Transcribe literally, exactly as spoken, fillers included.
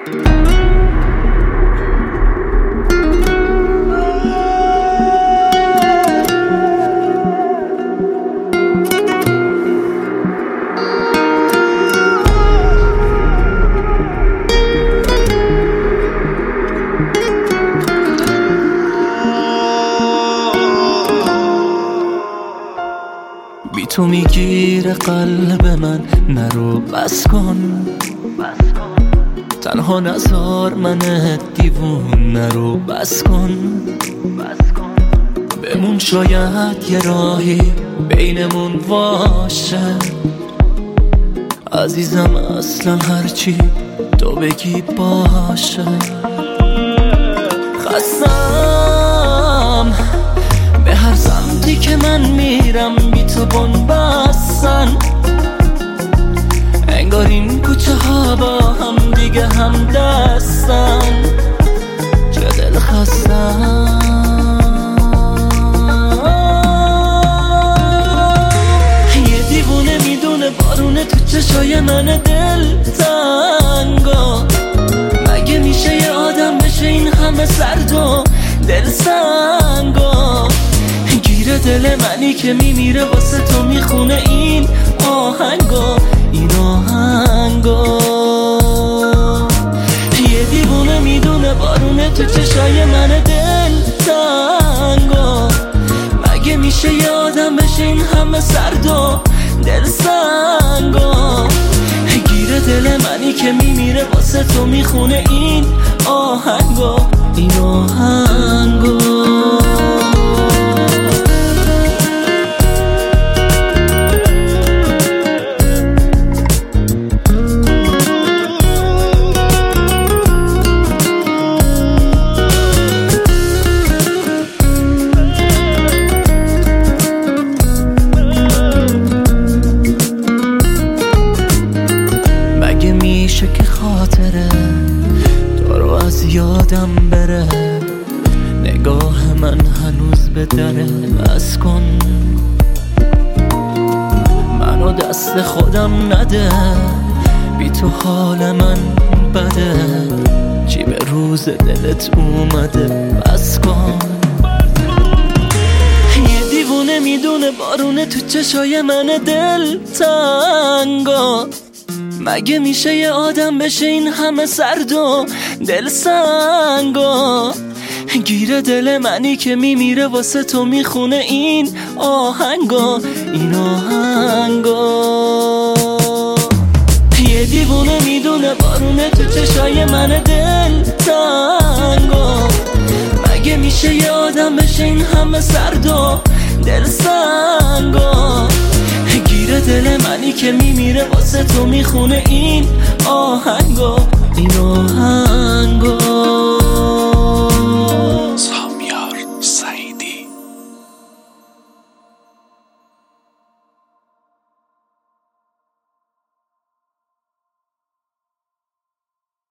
بی تو میگیره قلب من، نرو بس کن تنها نزار من دیوون، نرو بس کن بمون، شاید یه راهی بینمون باشه عزیزم، اصلا هرچی تو بگی باشه. خستم به هر سمتی که من میرم بی تو بنبستن، انگار این کوچه ها با هم دیگه هم دستن، چه دل خستم. یه دیوونه میدونه بارونه تو چشای من دل تنگا، مگه میشه یه آدم بشه این همه سرد و دل سنگا؟ گیره دل منی که میمیره واسه تو میخونه این آهنگا، این آهنگا. یه دیوونه میدونه بارونه تو چشای من دل تنگا، مگه میشه یه آدم بشه این همه سرد و دل سنگا؟ گیره دل منی که میمیره واسه تو میخونه این آهنگا، این آهنگا. میشه که خاطره تو رو از یادم بره، نگاه من هنوز به دره، بس کن منو دست خودم نده، بی تو حال من بده، چی به روز دلت اومده، بس کن. یه دیوونه میدونه بارونه تو چشای من دل تنگا، مگه میشه یه آدم بشه این همه سرد و دل سنگا؟ گیره دل منی که میمیره واسه تو میخونه این آهنگا، این آهنگا. یه دیوونه میدونه بارونه تو چشای من دل تنگا، مگه میشه یه آدم بشه این همه سرد و دل سنگا؟ گیره دل منی که میمیره واسه تو میخونه این آهنگا،